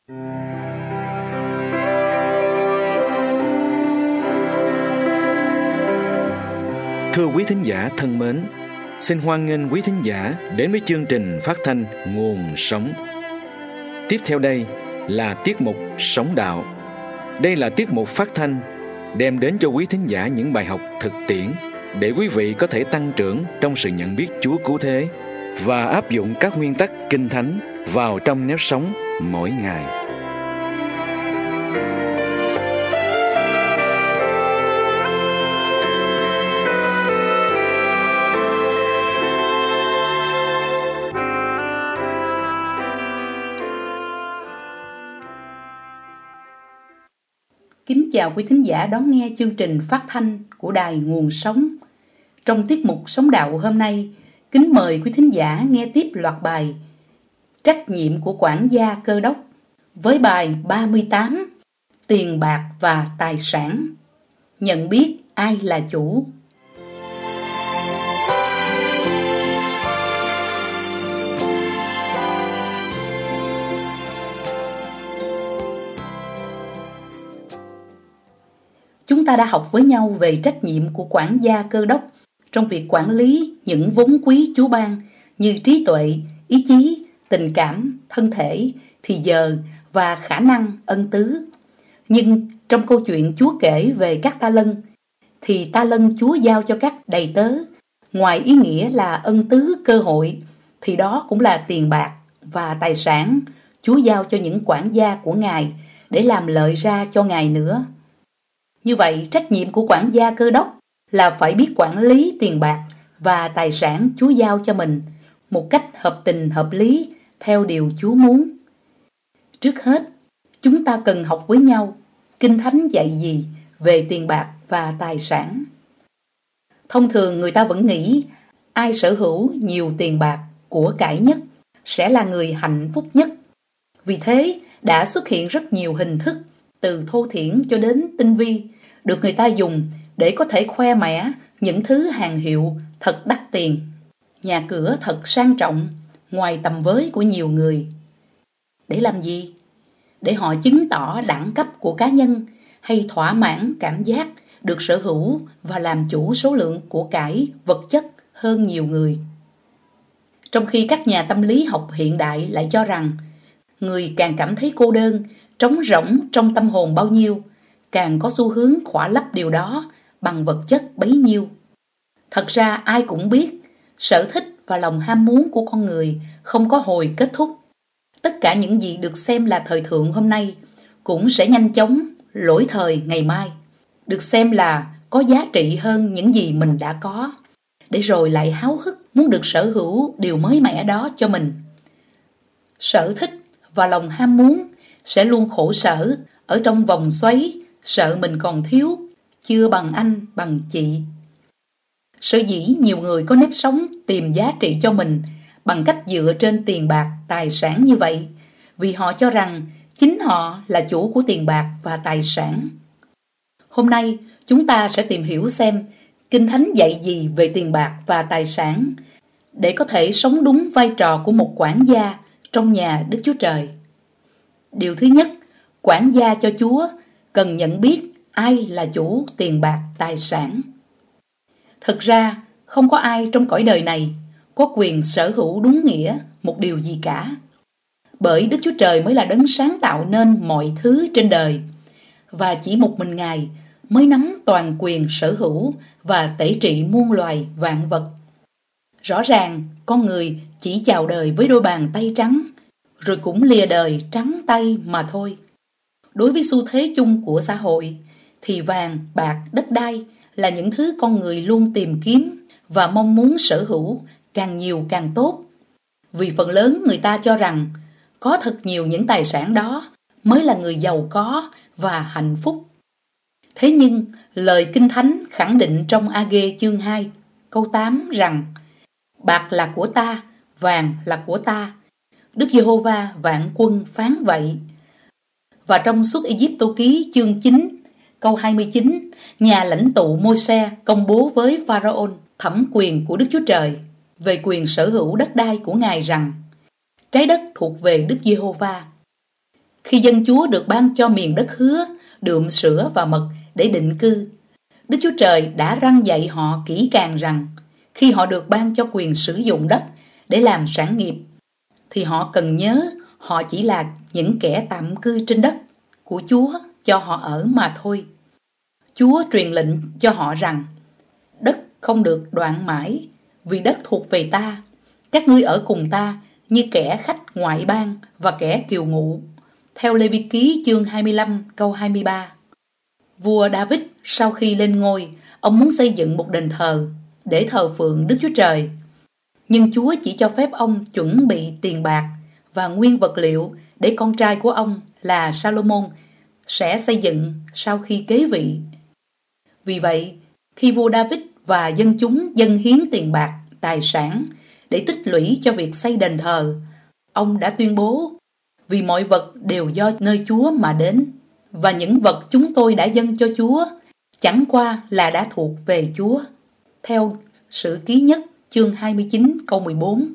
Thưa quý thính giả thân mến, xin hoan nghênh quý thính giả đến với chương trình phát thanh Nguồn Sống. Tiếp theo đây là tiết mục Sống Đạo. Đây là tiết mục phát thanh đem đến cho quý thính giả những bài học thực tiễn để quý vị có thể tăng trưởng trong sự nhận biết Chúa cứu thế và áp dụng các nguyên tắc Kinh Thánh vào trong nếp sống mỗi ngày. Kính chào quý thính giả đón nghe chương trình phát thanh của Đài Nguồn Sống. Trong tiết mục Sống Đạo hôm nay, kính mời quý thính giả nghe tiếp loạt bài Trách nhiệm của quản gia cơ đốc với bài 38 Tiền bạc và tài sản. Nhận biết ai là chủ. Chúng ta đã học với nhau về trách nhiệm của quản gia cơ đốc trong việc quản lý những vốn quý Chúa ban như trí tuệ, ý chí, tình cảm, thân thể, thì giờ và khả năng ân tứ. Nhưng trong câu chuyện Chúa kể về các ta lân, thì ta lân Chúa giao cho các đầy tớ, ngoài ý nghĩa là ân tứ cơ hội, thì đó cũng là tiền bạc và tài sản Chúa giao cho những quản gia của Ngài để làm lợi ra cho Ngài nữa. Như vậy, trách nhiệm của quản gia cơ đốc là phải biết quản lý tiền bạc và tài sản Chúa giao cho mình một cách hợp tình hợp lý theo điều Chúa muốn. Trước hết, chúng ta cần học với nhau Kinh Thánh dạy gì về tiền bạc và tài sản. Thông thường người ta vẫn nghĩ ai sở hữu nhiều tiền bạc, của cải nhất sẽ là người hạnh phúc nhất. Vì thế, đã xuất hiện rất nhiều hình thức từ thô thiển cho đến tinh vi được người ta dùng để có thể khoe mẽ những thứ hàng hiệu thật đắt tiền, nhà cửa thật sang trọng ngoài tầm với của nhiều người. Để làm gì? Để họ chứng tỏ đẳng cấp của cá nhân hay thỏa mãn cảm giác được sở hữu và làm chủ số lượng của cải vật chất hơn nhiều người. Trong khi các nhà tâm lý học hiện đại lại cho rằng người càng cảm thấy cô đơn, trống rỗng trong tâm hồn bao nhiêu, càng có xu hướng khỏa lấp điều đó bằng vật chất bấy nhiêu. Thật ra ai cũng biết, sở thích và lòng ham muốn của con người không có hồi kết thúc. Tất cả những gì được xem là thời thượng hôm nay cũng sẽ nhanh chóng lỗi thời ngày mai, được xem là có giá trị hơn những gì mình đã có, để rồi lại háo hức muốn được sở hữu điều mới mẻ đó cho mình. Sở thích và lòng ham muốn sẽ luôn khổ sở ở trong vòng xoáy sợ mình còn thiếu, chưa bằng anh, bằng chị. Sở dĩ nhiều người có nếp sống tìm giá trị cho mình bằng cách dựa trên tiền bạc, tài sản như vậy, vì họ cho rằng chính họ là chủ của tiền bạc và tài sản. Hôm nay, chúng ta sẽ tìm hiểu xem Kinh Thánh dạy gì về tiền bạc và tài sản để có thể sống đúng vai trò của một quản gia trong nhà Đức Chúa Trời. Điều thứ nhất, quản gia cho Chúa cần nhận biết ai là chủ tiền bạc tài sản. Thực ra, không có ai trong cõi đời này có quyền sở hữu đúng nghĩa một điều gì cả. Bởi Đức Chúa Trời mới là đấng sáng tạo nên mọi thứ trên đời, và chỉ một mình Ngài mới nắm toàn quyền sở hữu và tể trị muôn loài vạn vật. Rõ ràng, con người chỉ chào đời với đôi bàn tay trắng, rồi cũng lìa đời trắng tay mà thôi. Đối với xu thế chung của xã hội, thì vàng, bạc, đất đai là những thứ con người luôn tìm kiếm và mong muốn sở hữu càng nhiều càng tốt. Vì phần lớn người ta cho rằng có thật nhiều những tài sản đó mới là người giàu có và hạnh phúc. Thế nhưng, lời Kinh Thánh khẳng định trong A-ghê chương 2, câu 8 rằng bạc là của ta, vàng là của ta. Đức Giê-hô-va vạn quân phán vậy. Và trong Xuất Ai-cập ký chương 9, câu 29, nhà lãnh tụ Môi-se công bố với Pharaon thẩm quyền của Đức Chúa Trời về quyền sở hữu đất đai của Ngài rằng trái đất thuộc về Đức Giê-hô-va. Khi dân Chúa được ban cho miền đất hứa, đượm sữa và mật để định cư, Đức Chúa Trời đã răn dạy họ kỹ càng rằng khi họ được ban cho quyền sử dụng đất để làm sản nghiệp, thì họ cần nhớ họ chỉ là những kẻ tạm cư trên đất của Chúa cho họ ở mà thôi. Chúa truyền lệnh cho họ rằng đất không được đoạn mãi, vì đất thuộc về ta. Các ngươi ở cùng ta như kẻ khách ngoại bang và kẻ kiều ngụ. Theo Lê Vi Ký chương 25 câu 23. Vua David sau khi lên ngôi, ông muốn xây dựng một đền thờ để thờ phượng Đức Chúa Trời. Nhưng Chúa chỉ cho phép ông chuẩn bị tiền bạc và nguyên vật liệu để con trai của ông là Salomon sẽ xây dựng sau khi kế vị. Vì vậy, khi vua David và dân chúng dâng hiến tiền bạc, tài sản để tích lũy cho việc xây đền thờ, ông đã tuyên bố: vì mọi vật đều do nơi Chúa mà đến, và những vật chúng tôi đã dâng cho Chúa chẳng qua là đã thuộc về Chúa. Theo Sử Ký Nhất chương 29 câu 14.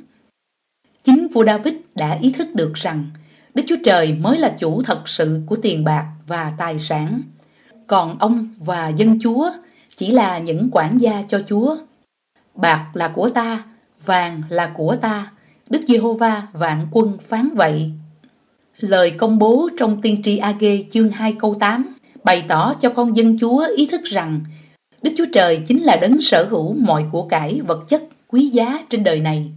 Chính vua David đã ý thức được rằng Đức Chúa Trời mới là chủ thật sự của tiền bạc và tài sản, còn ông và dân Chúa chỉ là những quản gia cho Chúa. Bạc là của ta, vàng là của ta, Đức Giê-hô-va vạn quân phán vậy. Lời công bố trong tiên tri A-gê chương 2 câu 8 bày tỏ cho con dân Chúa ý thức rằng Đức Chúa Trời chính là đấng sở hữu mọi của cải vật chất quý giá trên đời này.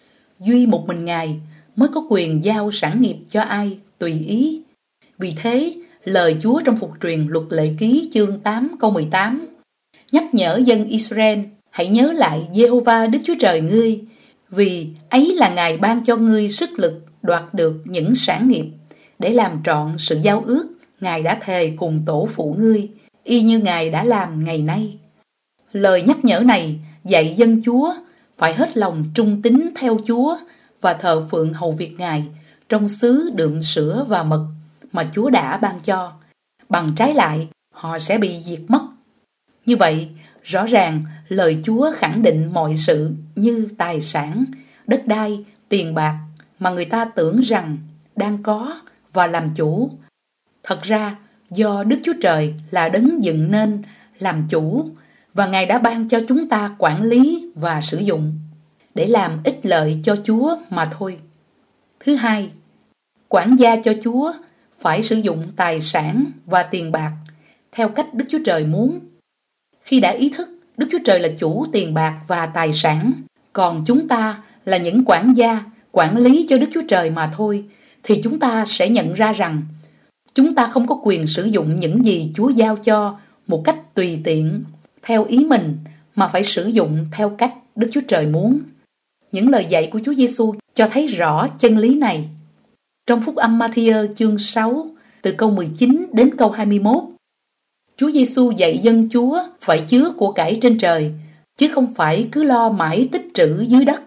Duy một mình Ngài mới có quyền giao sản nghiệp cho ai tùy ý. Vì thế, lời Chúa trong Phục truyền Luật Lệ Ký chương 8 câu 18 nhắc nhở dân Israel hãy nhớ lại Giê-hô-va Đức Chúa Trời ngươi, vì ấy là Ngài ban cho ngươi sức lực đoạt được những sản nghiệp để làm trọn sự giao ước Ngài đã thề cùng tổ phụ ngươi, y như Ngài đã làm ngày nay. Lời nhắc nhở này dạy dân Chúa phải hết lòng trung tín theo Chúa và thờ phượng hầu việc Ngài trong xứ đượm sữa và mật mà Chúa đã ban cho. Bằng trái lại, họ sẽ bị diệt mất. Như vậy, rõ ràng lời Chúa khẳng định mọi sự như tài sản, đất đai, tiền bạc mà người ta tưởng rằng đang có và làm chủ. Thật ra, do Đức Chúa Trời là đấng dựng nên, làm chủ, và Ngài đã ban cho chúng ta quản lý và sử dụng để làm ích lợi cho Chúa mà thôi. Thứ hai, quản gia cho Chúa phải sử dụng tài sản và tiền bạc theo cách Đức Chúa Trời muốn. Khi đã ý thức Đức Chúa Trời là chủ tiền bạc và tài sản, còn chúng ta là những quản gia, quản lý cho Đức Chúa Trời mà thôi, thì chúng ta sẽ nhận ra rằng chúng ta không có quyền sử dụng những gì Chúa giao cho một cách tùy tiện, theo ý mình, mà phải sử dụng theo cách Đức Chúa Trời muốn. Những lời dạy của Chúa Giêsu cho thấy rõ chân lý này. Trong Phúc âm Ma-thi-ơ chương 6, từ câu 19 đến câu 21, Chúa Giêsu dạy dân Chúa phải chứa của cải trên trời, chứ không phải cứ lo mãi tích trữ dưới đất.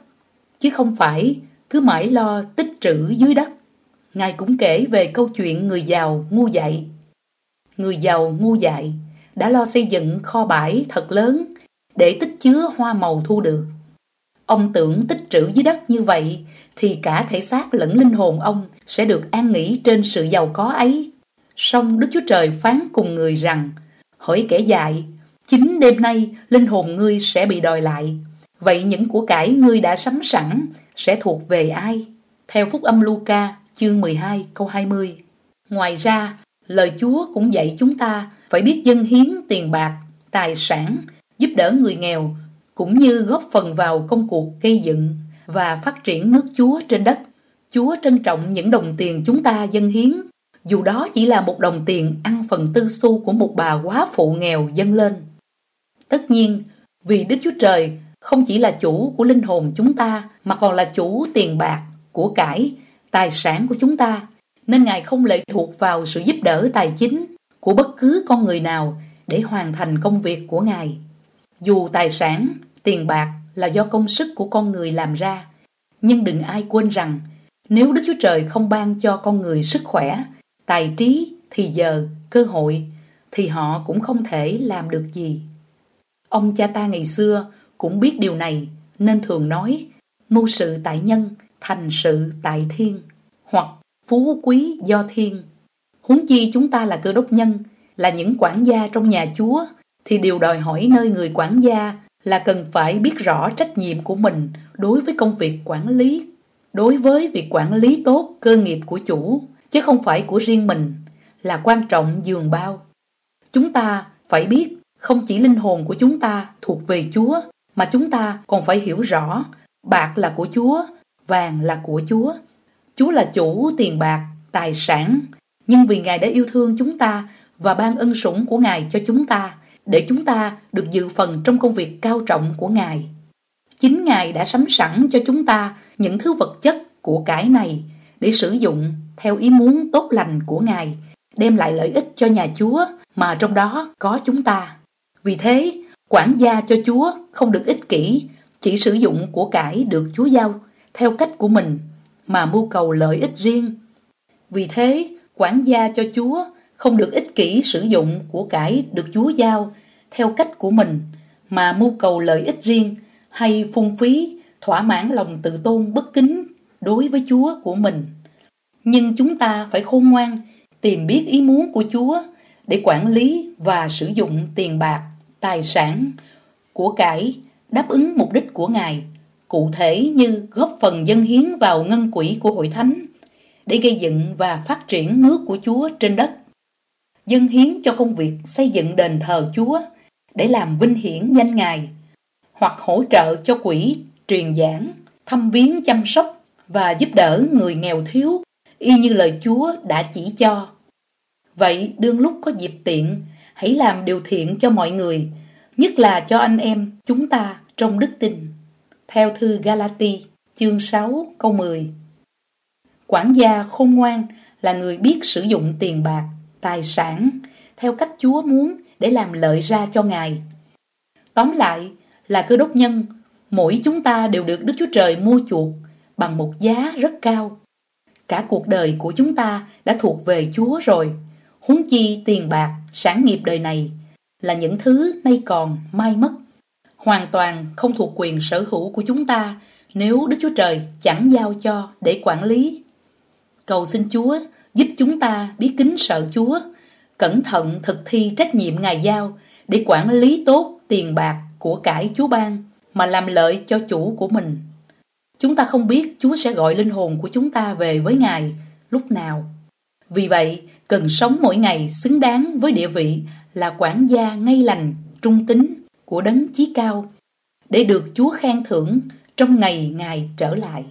Ngài cũng kể về câu chuyện người giàu ngu dại. Người giàu ngu dại đã lo xây dựng kho bãi thật lớn để tích chứa hoa màu thu được. Ông tưởng tích trữ dưới đất như vậy thì cả thể xác lẫn linh hồn ông sẽ được an nghỉ trên sự giàu có ấy. Song Đức Chúa Trời phán cùng người rằng: hỡi kẻ dại, chính đêm nay linh hồn ngươi sẽ bị đòi lại. Vậy những của cải ngươi đã sắm sẵn sẽ thuộc về ai? Theo Phúc âm Luca chương 12 câu 20. Ngoài ra, lời Chúa cũng dạy chúng ta phải biết dâng hiến tiền bạc, tài sản, giúp đỡ người nghèo, cũng như góp phần vào công cuộc gây dựng và phát triển nước Chúa trên đất. Chúa trân trọng những đồng tiền chúng ta dâng hiến, dù đó chỉ là một đồng tiền ăn phần tư xu của một bà góa phụ nghèo dâng lên. Tất nhiên, vì Đức Chúa Trời không chỉ là chủ của linh hồn chúng ta, mà còn là chủ tiền bạc, của cải, tài sản của chúng ta, nên Ngài không lệ thuộc vào sự giúp đỡ tài chính của bất cứ con người nào để hoàn thành công việc của Ngài. Dù tài sản, tiền bạc là do công sức của con người làm ra, nhưng đừng ai quên rằng nếu Đức Chúa Trời không ban cho con người sức khỏe, tài trí, thì giờ, cơ hội, thì họ cũng không thể làm được gì. Ông cha ta ngày xưa cũng biết điều này, nên thường nói: mưu sự tại nhân, thành sự tại thiên, hoặc phú quý do thiên. Huống chi chúng ta là Cơ Đốc nhân, là những quản gia trong nhà Chúa, thì điều đòi hỏi nơi người quản gia là cần phải biết rõ trách nhiệm của mình đối với công việc quản lý, đối với việc quản lý tốt cơ nghiệp của chủ, chứ không phải của riêng mình, là quan trọng dường bao. Chúng ta phải biết không chỉ linh hồn của chúng ta thuộc về Chúa, mà chúng ta còn phải hiểu rõ bạc là của Chúa, vàng là của Chúa. Chúa là chủ tiền bạc, tài sản, nhưng vì Ngài đã yêu thương chúng ta và ban ân sủng của Ngài cho chúng ta, để chúng ta được dự phần trong công việc cao trọng của Ngài. Chính Ngài đã sắm sẵn cho chúng ta những thứ vật chất của cải này để sử dụng theo ý muốn tốt lành của Ngài, đem lại lợi ích cho nhà Chúa mà trong đó có chúng ta. Vì thế, quản gia cho Chúa không được ích kỷ, chỉ sử dụng của cải được Chúa giao theo cách của mình mà mưu cầu lợi ích riêng. Vì thế, quản gia cho Chúa không được ích kỷ sử dụng của cải được Chúa giao theo cách của mình mà mưu cầu lợi ích riêng, hay phung phí, thỏa mãn lòng tự tôn bất kính đối với Chúa của mình. Nhưng chúng ta phải khôn ngoan, tìm biết ý muốn của Chúa để quản lý và sử dụng tiền bạc, tài sản, của cải đáp ứng mục đích của Ngài, cụ thể như góp phần dâng hiến vào ngân quỹ của Hội Thánh để gây dựng và phát triển nước của Chúa trên đất, dâng hiến cho công việc xây dựng đền thờ Chúa để làm vinh hiển danh Ngài, hoặc hỗ trợ cho quỹ truyền giảng, thăm viếng, chăm sóc và giúp đỡ người nghèo thiếu y như lời Chúa đã chỉ cho. Vậy đương lúc có dịp tiện, hãy làm điều thiện cho mọi người, nhất là cho anh em chúng ta trong đức tin. Theo thư Galati, chương 6, câu 10. Quản gia khôn ngoan là người biết sử dụng tiền bạc, tài sản theo cách Chúa muốn để làm lợi ra cho Ngài. Tóm lại là Cơ Đốc nhân, mỗi chúng ta đều được Đức Chúa Trời mua chuộc bằng một giá rất cao. Cả cuộc đời của chúng ta đã thuộc về Chúa rồi, huống chi tiền bạc, sản nghiệp đời này là những thứ nay còn mai mất, hoàn toàn không thuộc quyền sở hữu của chúng ta nếu Đức Chúa Trời chẳng giao cho để quản lý. Cầu xin Chúa giúp chúng ta biết kính sợ Chúa, cẩn thận thực thi trách nhiệm Ngài giao để quản lý tốt tiền bạc của cải Chúa ban mà làm lợi cho chủ của mình. Chúng ta không biết Chúa sẽ gọi linh hồn của chúng ta về với Ngài lúc nào. Vì vậy, cần sống mỗi ngày xứng đáng với địa vị là quản gia ngay lành, trung tín của Đấng Chí Cao, để được Chúa khen thưởng trong ngày Ngài trở lại.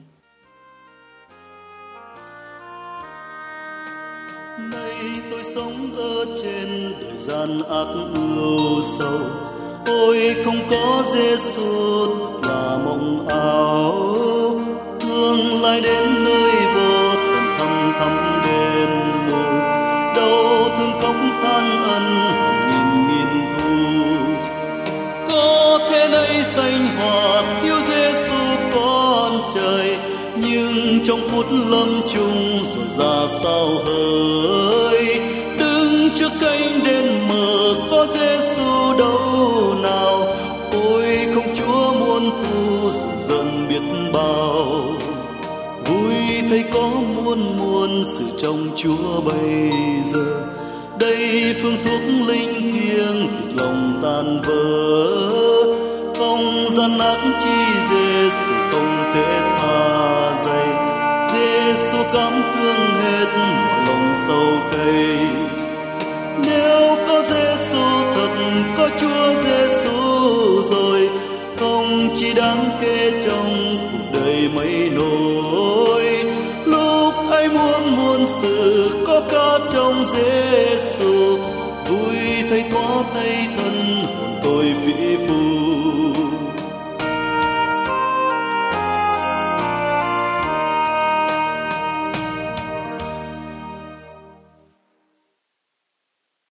Nay tôi sống ở trên đời gian ác ưu sầu, ôi không có Giêsu là mộng ảo, tương lai đến nơi vô tận thăm thăm đền mù, đau thương khóc than ân nghìn nghìn thu. Có thế này sanh hoạt yêu Giêsu con trời, nhưng trong phút lâm chung rồi ra sao hỡi, đứng trước cánh đền mở có Giêsu đâu nào, ôi không Chúa muôn thu rồi dần biết bao. Vui thấy có muôn sự trong Chúa bây giờ, đây phương thuốc linh thiêng dịch lòng tan vỡ, không gian ác chi Giêsu không thể tha dày, Giêsu cảm thương hết mọi lòng sâu cay. Nếu có Giêsu thật, có Chúa Giêsu rồi, không chỉ đáng kể trong cuộc đời mấy nỗi. Lúc ai muôn sự có cả trong Giêsu, vui thấy có tay thân